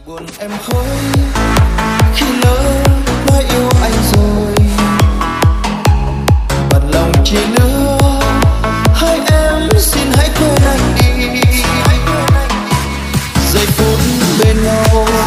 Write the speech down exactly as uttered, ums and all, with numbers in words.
buồn em thôi khi lỡ nói yêu anh rồi, bận lòng chi nữa, hai em xin hãy quên anh đi. Giây phút bên nhau